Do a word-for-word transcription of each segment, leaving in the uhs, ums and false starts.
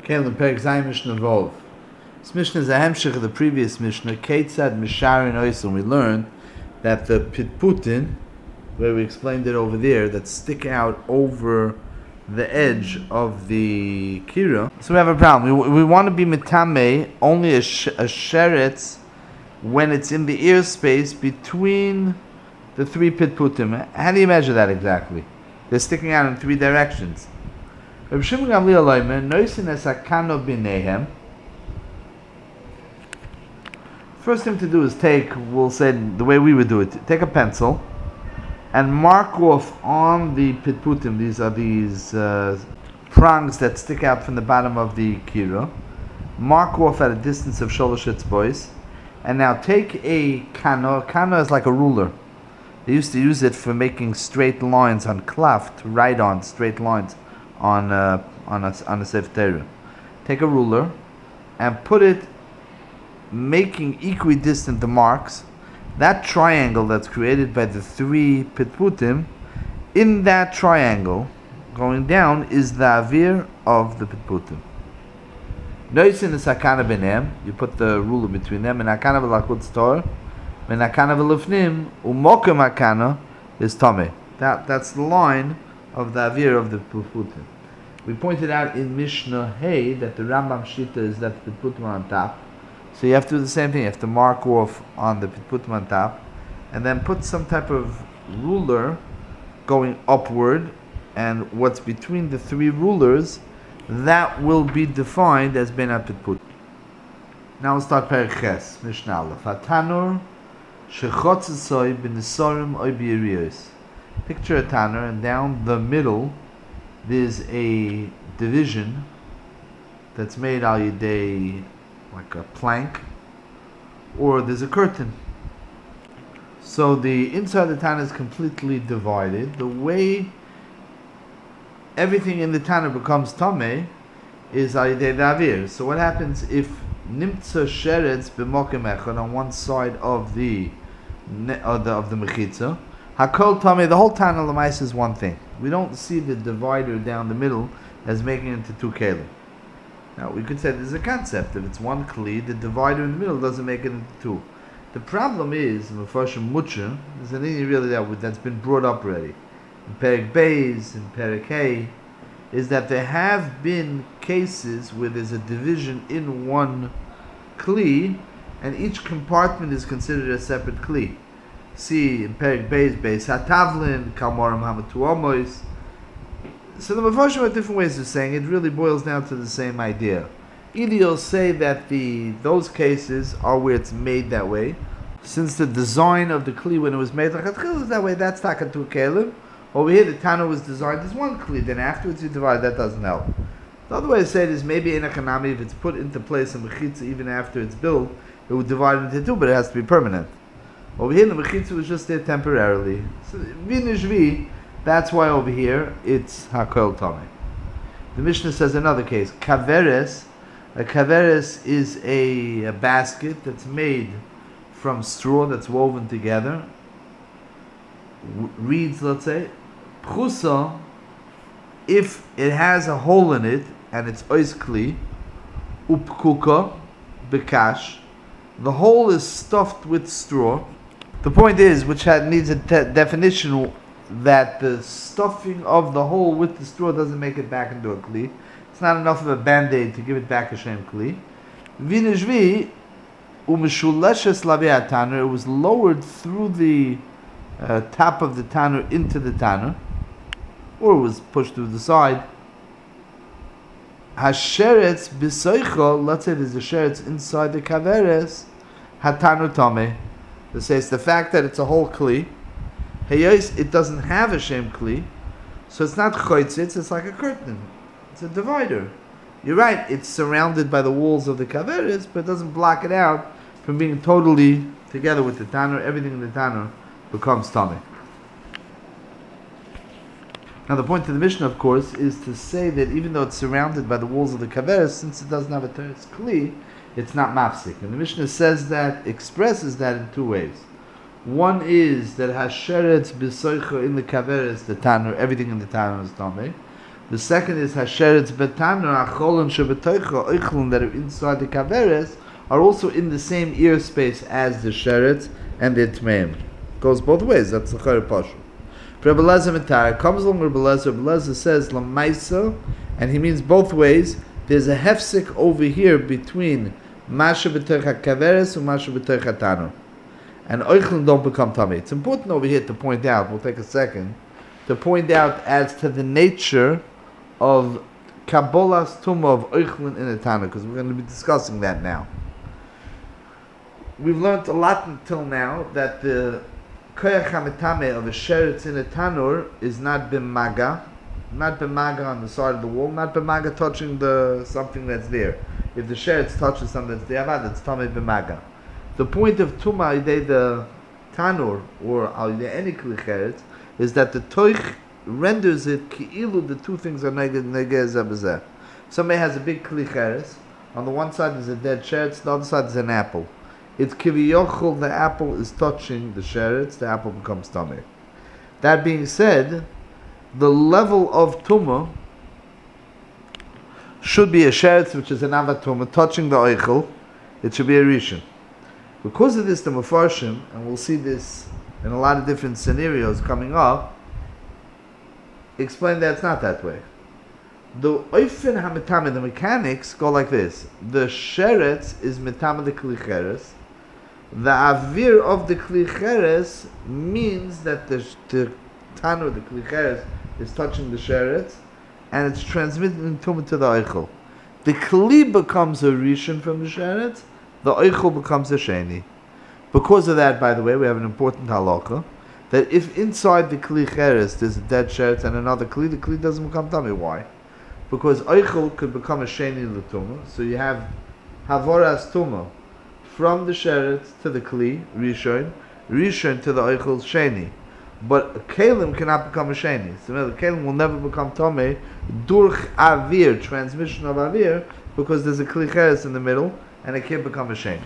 Kelim Perek Zayin Mishnah Vov. This Mishnah is a hemshich of the previous Mishnah. Keitzad Misharin Oisim. We learned that the pitputin, where we explained it over there, that stick out over the edge of the kira. So we have a problem. We, we want to be mitame only a, sh- a sheretz when it's in the ear space between the three pitputim. How do you measure that exactly? They're sticking out in three directions. First thing to do is take, we'll say the way we would do it, take a pencil and mark off on the pitputim. These are these uh, prongs that stick out from the bottom of the kira. Mark off at a distance of sholosh etzbos, and now take a kano. Kano is like a ruler. They used to use it for making straight lines on klaf, to write on straight lines on uh, on a on a sefer Torah. Take a ruler and put it, making equidistant the marks. That triangle that's created by the three pitputim, in that triangle, going down, is the avir of the pitputim. Noisin is hakana benem. You put the ruler between them, and hakana v'lachutz tor, and hakana v'lifnim umokem hakana is tame. That that's the line of the avir of the pitputim. We pointed out in Mishnah Hey that the Rambam Shita is that the pitputim are on top. So you have to do the same thing. You have to mark off on the pitputim on top, and then put some type of ruler going upward, and what's between the three rulers, that will be defined as ben pitputim. Now we'll start Perek Ches, Mishnah Aleph. Hatanur shechotzesoi b'nisorim oy b'yiriyos. Picture a tanur, and down the middle there's a division that's made al yidei, like a plank, or there's a curtain. So the inside of the tanur is completely divided. The way everything in the tanur becomes tameh is al yidei avir. So what happens if nimtza sheretz b'mokem echad on one side of the of the, of the mechitza, hakol tameh, the whole tanur l'mais is one thing. We don't see the divider down the middle as making it into two kelim. Now, we could say there's a concept. If it's one kli, the divider in the middle doesn't make it into two. The problem is, in Mepharshim Mutsha, there's an idea really that, that's been brought up already. In Perek Beis, in Perek Hey, is that there have been cases where there's a division in one kli, and each compartment is considered a separate kli. See, in Perek Beis, Beis HaTavlin, Kalmorim Hamatu Omois. So the Mepharshim have different ways of saying it. It really boils down to the same idea. Either you'll say that the those cases are where it's made that way, since the design of the kli when it was made like a was that way, that's taken to a kelim. Over here, the tanur was designed as one kli. Then afterwards you divide. That doesn't help. The other way to say it is maybe in a kanami, if it's put into place in mechitza even after it's built, it would divide into two, but it has to be permanent. Over here, the mechitza was just there temporarily. So vinishvi. That's why over here it's hakol tameh. The Mishnah says another case. Kaveres. A kaveres is a, a basket that's made from straw that's woven together. W- reeds, let's say. Pchusa, if it has a hole in it and it's ois kli, upkuka, bekash, the hole is stuffed with straw. The point is, which had, needs a te- definition, that the stuffing of the hole with the straw doesn't make it back into a kli. It's not enough of a band-aid to give it back a shem kli. Vinishvi umeshuleshes lavei tanur. It was lowered through the uh, top of the tanur into the tanur, or it was pushed through the side. Hasheretz b'soichol. Let's say there's a sheretz inside the kaveres. Hatanur tameh. It says the fact that it's a whole kli. Heyos, it doesn't have a shem kli, so it's not choitzitz, it's like a curtain. It's a divider. You're right, it's surrounded by the walls of the kaveres, but it doesn't block it out from being totally together with the tanur. Everything in the tanur becomes tameh. Now the point of the Mishnah, of course, is to say that even though it's surrounded by the walls of the kaveres, since it doesn't have a teretz kli, it's not mafsik. And the Mishnah says that, expresses that in two ways. One is that hasheretz b'soicha in the kaveres, the tanur, everything in the tanur is tameh. The second is hasheretz betanur acholon shebetoicha oichlon that are inside the kaveres are also in the same ear space as the sheretz and the tmeim. Goes both ways. That's the chayr pashu. Rebbe Lezer Mitar comes along. Rebbe Lezer. Rebbe Lezer says lamaisa, and he means both ways. There's a hefsek over here between masha b'toicha kaveres and masha b'toicha tanur, and oichlon don't become tummy. It's important over here to point out. We'll take a second to point out as to the nature of Kabbalah's tumah of oichlin in a tanur, because we're going to be discussing that now. We've learned a lot until now that the koyach hametame of a sheretz in a tanur is not b'maga, not b'maga on the side of the wall, not b'maga touching the something that's there. If the sheretz touches something that's there, it's tamei b'maga. The point of tumah idei the tanur or al any kli sheretz is that the toich renders it ki'ilu, the two things are neged neged zeh. Somebody has a big kli cheres. On the one side is a dead sheretz, the other side is an apple. It's kiviyochol, the apple is touching the sheretz, the apple becomes tameh. That being said, the level of tumah should be a sheretz, which is an avat tumah, touching the oichel. It should be a rishon. Because of this, the Mefarshim, and we'll see this in a lot of different scenarios coming up, explain that it's not that way. The oifen hametame, the mechanics go like this: the sheretz is metame the kli cheres. The avir of the kli cheres means that the the tanur, the kli cheres, is touching the sheretz, and it's transmitting tumah to the oichel. The kli becomes a rishon from the sheretz. The oichel becomes a sheni. Because of that, by the way, we have an important halakha, that if inside the kli cheres there's a dead sheretz and another kli, the kli doesn't become tummy. Why? Because oichel could become a sheni l'tumah. So you have havoras tumah from the sheretz to the kli, rishon, rishon to the oichel's sheni. But a kelim cannot become a sheni. So the kelim will never become tummy durch avir, transmission of avir, because there's a kli cheres in the middle and it can't become a sheni.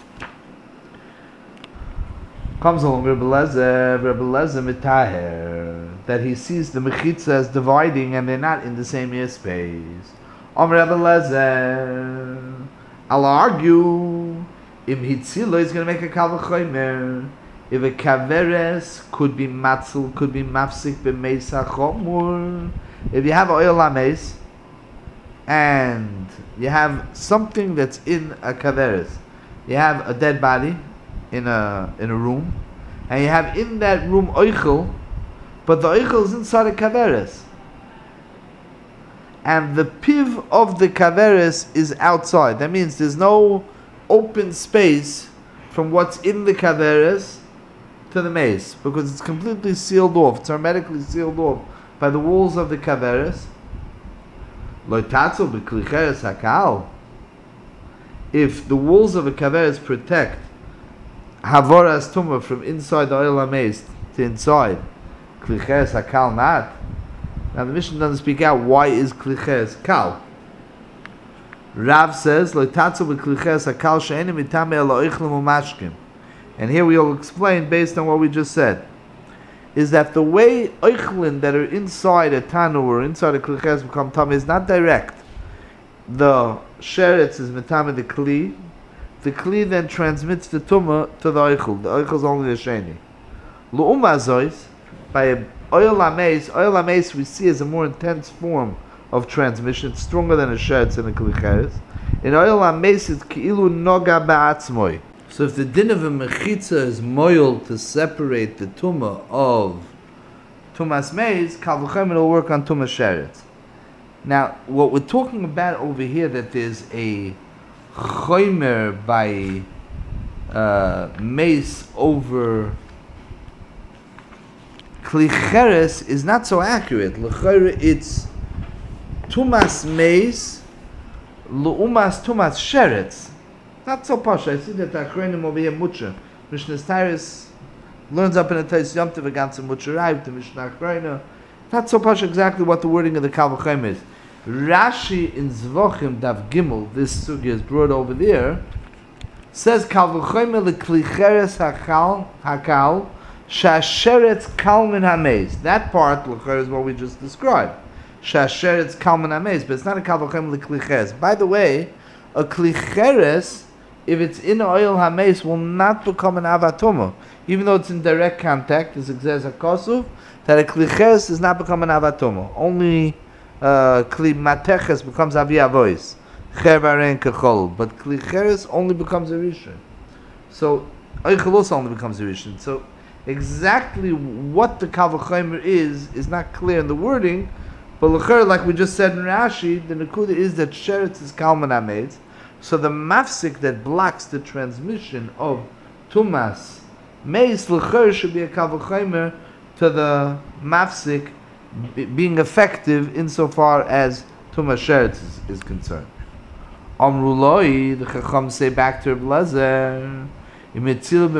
Comes along Rebbe Lezer, Rebbe Lezer mitaher, that he sees the mechitza as dividing and they're not in the same airspace. Om Rebbe Lezer, I'll argue, if hitzilo is going to make a kal v'chomer, if a kaveres could be matzil, could be mafsik b'meisa chomur, if you have oil ames, and you have something that's in a kaveres, you have a dead body in a in a room, and you have in that room oichel, but the oichel is inside a kaveres, and the piv of the kaveres is outside. That means there's no open space from what's in the kaveres to the mace, because it's completely sealed off. It's hermetically sealed off by the walls of the kaveres. If the walls of a kaveres protect havoras tumah from inside the oil amaze to inside, klicheres hakal not. Now the Mishnah doesn't speak out why is klicheres kal. Rav says loitatzu b'klicheres hakal she'enim mitame ela oichlem u'mashkim, and here we will explain based on what we just said, is that the way oichlin that are inside a tanur or inside a klicheres become tameh is not direct. The sheretz is mitame the kli. The kli then transmits the tumah to the oichel. The oichel is only the sheni. L'uma zois, by oil ames, oil ames we see as a more intense form of transmission. It's stronger than a sheretz and a kli cheres. In oil ames, it's ki'ilu noga ba'atzmoi. So if the din of a mechitza is moil to separate the tumah of tumas meis, kal v'chem will work on tumas sheretz. Now, what we're talking about over here, that there's a choimer by uh, mace over klicheres is not so accurate. L'chayre it's tumas mace l'umas tumas sheretz. Not so posh. I see that Achronim over here mutsha. Mishnah Tyrus learns up in the Tais Yom Tov against the mutsha, the Mishnah Achronim. Not so posh exactly what the wording of the Kal V'chomer is. Rashi in Zvochim Dav Gimel, this sugya is brought over there, says Kal V'chomer leklicheres hakal hakal shasheretz kal min hamez. That part is what we just described. Shasheretz kalman ames, but it's not a kavachem leklicheres. By the way, a klicheres, if it's in oil hames, will not become an avatoma, even though it's in direct contact. As exes hakosuf, that a klicheres does not become an avatoma. Only uh, kli mateches becomes avi avois, chervaren kechol, but klicheres only becomes a rishon. So oichel also only becomes a rishon. So exactly what the kavachomer is is not clear in the wording, but l'cher, like we just said in Rashi, the nekuda is that sheretz is kalman ametz. So the mafsik that blocks the transmission of tumas meis l'cher should be a kavachomer to the mafsik b- being effective insofar as tumas sheretz is, is concerned. Amruloi, the chacham say back to Reb Lezer, there's a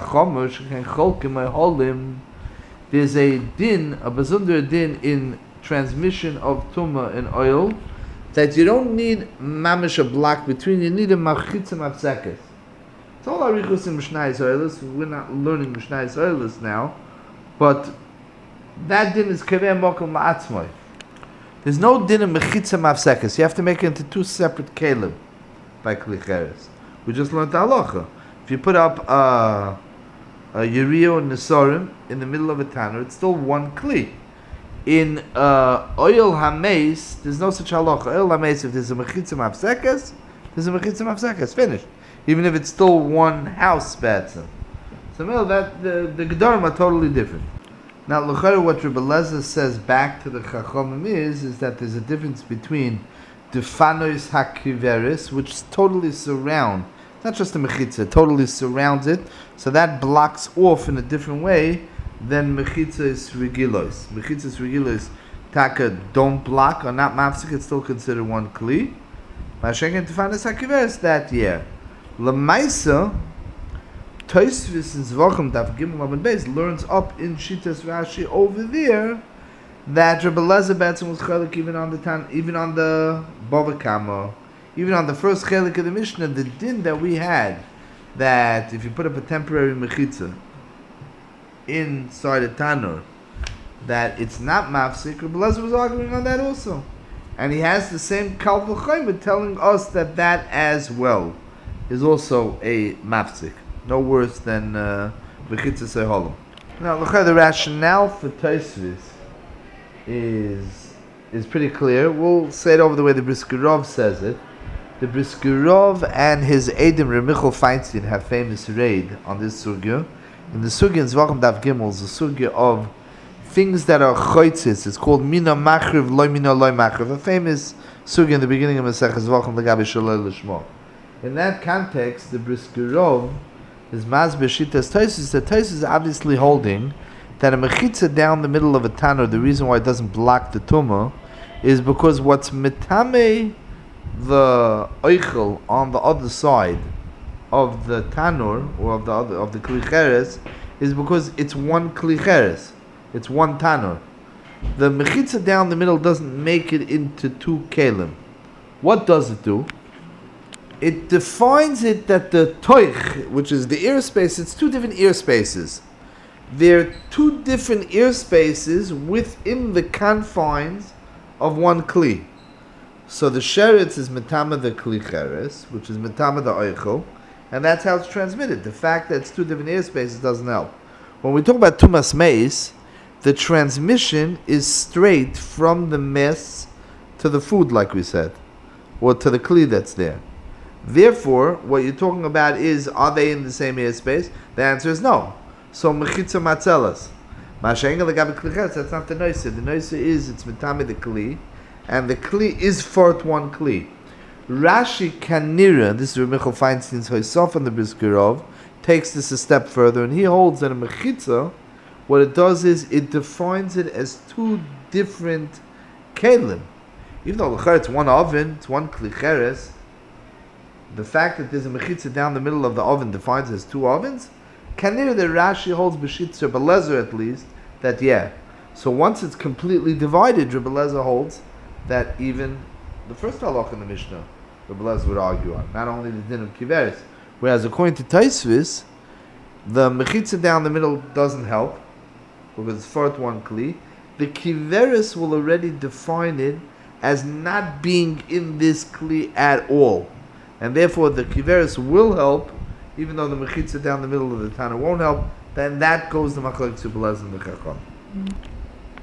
din, a bezunder din in transmission of tumah and oil, that you don't need mamish a block between, you need a machitza mafsekes. It's all arichus in Mishnah Yisraelis. We're not learning Mishnah Yisraelis now, but that din is kaveh mokum la'atzmai. There's no din in machitza mafsekes. You have to make it into two separate kelim by klicheres. We just learned the halacha. If you put up a, a Yeriyo and Nesorim in the middle of a tanner, it's still one kli. In uh, oil hameis, there's no such halacha. Oil hameis, if there's a mechitza mafsekes, there's a mechitza mafsekes. Finished. Even if it's still one house betzim. So well, that the the gedarim are totally different. Now, l'chara, what Rebbe Lezer says back to the chachamim is is that there's a difference between defanois hakiveris, which totally surround. Not just the mechitza, totally surrounds it, so that blocks off in a different way than mechitza is regilos. Mechitza is regilos, taka don't block or not mafsik, it's still considered one kli. Mashenken tefanis hakiveres, that yeah. Lamaisa, Tosfos in Zvachim Daf Gimel Lamed Beis learns up in Shitas Rashi over there that Rebbe Lezer Betzim was chalik even on the tan, even on the Bava Kama. Even on the first chelik of the Mishnah, the din that we had, that if you put up a temporary mechitza inside a tanur, that it's not mafsik, Rebbe Lezer was arguing on that also. And he has the same kal v'chomer telling us that that as well is also a mafsik. No worse than mechitza seholim. Now, look at the rationale for Tosfos is, is pretty clear. We'll say it over the way the Brisker Rov says it. The Brisker Rov and his Eidim Reb Michal Feinstein have famous raid on this sugya. In the sugya in Zvachim Daf Gimel is the sugya of things that are choitzis. It's called Mina Machriv Loy Mina Loy Machriv, a famous sugya in the beginning of Masechah Zvachim L'Gabi Shaloi L'Shmo. In that context, the Brisker Rov is Mazbe Shitas Tosfos. The Tosfos is obviously holding that a mechitza down the middle of a tanur, the reason why it doesn't block the tumah, is because what's mitame the oichel on the other side of the tanur or of the other of the klicheres is because it's one klicheres, it's one tanur. The mechitza down the middle doesn't make it into two kelim. What does it do? It defines it that the toich, which is the ear space, it's two different ear spaces. They're two different ear spaces within the confines of one kli. So the sheretz is metama the klicheres, which is metama the oichel, and that's how it's transmitted. The fact that it's two different ear spaces doesn't help. When we talk about tumas meis, the transmission is straight from the mess to the food, like we said, or to the kli that's there. Therefore, what you're talking about is, are they in the same ear space? The answer is no. So mechitza matzelas. Masha'enga legabe klicheres, that's not the noise. The noise is, it's metame the kli, and the kli is fort one kli. Rashi Kanira, this is Reb Michal Feinstein's Hoysaf on the Brisker Rov, takes this a step further, and he holds that a mechitza, what it does is, it defines it as two different kelim. Even though it's one oven, it's one klicheres, the fact that there's a mechitza down the middle of the oven defines it as two ovens. Kanir the Rashi holds b'shitzer b'lezer at least that yeah. So once it's completely divided, Rebbe Lezer holds that even the first halach in the Mishnah, Rebbe Lezer would argue on, not only the din of kiveres. Whereas according to Tosfos, the mechitza down the middle doesn't help because it's fort one kli. the Kiveris will already define it as not being in this Kli at all. And therefore the Kiveris will help, even though the Mechitza down the middle of the Tana won't help, then that goes the Machlokes Rebbe Eliezer and the Chacham.